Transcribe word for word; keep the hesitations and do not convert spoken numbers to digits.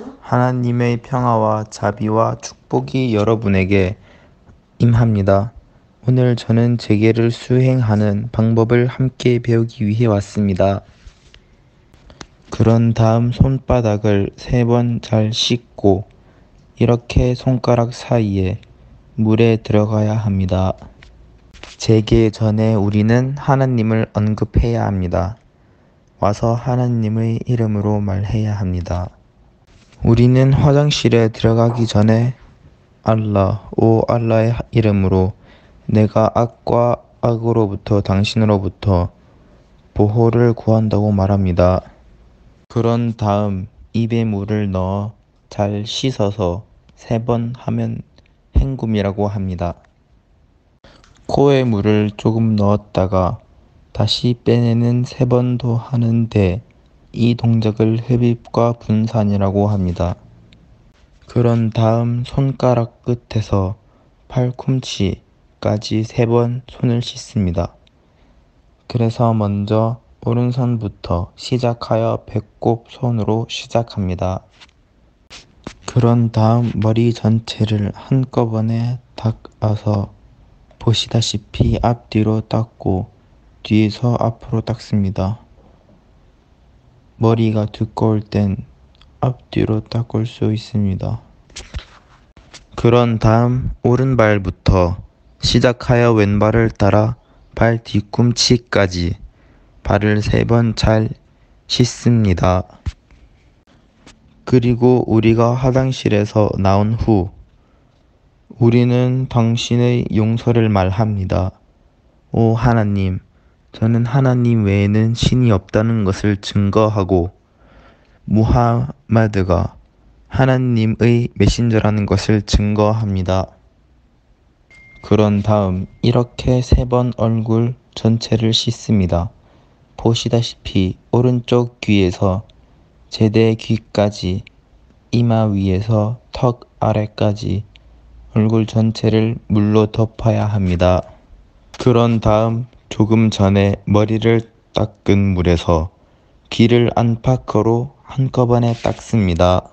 하나님의 평화와 자비와 축복이 여러분에게 임합니다. 오늘 저는 제계를 수행하는 방법을 함께 배우기 위해 왔습니다. 그런 다음 손바닥을 세 번 잘 씻고 이렇게 손가락 사이에 물에 들어가야 합니다. 제계 전에 우리는 하나님을 언급해야 합니다. 와서 하나님의 이름으로 말해야 합니다. 우리는 화장실에 들어가기 전에 알라, 오 알라의 이름으로 내가 악과 악으로부터 당신으로부터 보호를 구한다고 말합니다. 그런 다음 입에 물을 넣어 잘 씻어서 세 번 하면 헹굼이라고 합니다. 코에 물을 조금 넣었다가 다시 빼내는 세 번도 하는데 이 동작을 흡입과 분산이라고 합니다. 그런 다음 손가락 끝에서 팔꿈치까지 세 번 손을 씻습니다. 그래서 먼저 오른손부터 시작하여 배꼽 손으로 시작합니다. 그런 다음 머리 전체를 한꺼번에 닦아서 보시다시피 앞뒤로 닦고 뒤에서 앞으로 닦습니다. 머리가 두꺼울 땐 앞뒤로 닦을 수 있습니다. 그런 다음 오른발부터 시작하여 왼발을 따라 발 뒤꿈치까지 발을 세 번 잘 씻습니다. 그리고 우리가 화장실에서 나온 후 우리는 당신의 용서를 말합니다. 오 하나님, 저는 하나님 외에는 신이 없다는 것을 증거하고 무하마드가 하나님의 메신저라는 것을 증거합니다. 그런 다음 이렇게 세 번 얼굴 전체를 씻습니다. 보시다시피 오른쪽 귀에서 제대 귀까지 이마 위에서 턱 아래까지 얼굴 전체를 물로 덮어야 합니다. 그런 다음 조금 전에 머리를 닦은 물에서 귀를 안팎으로 한꺼번에 닦습니다.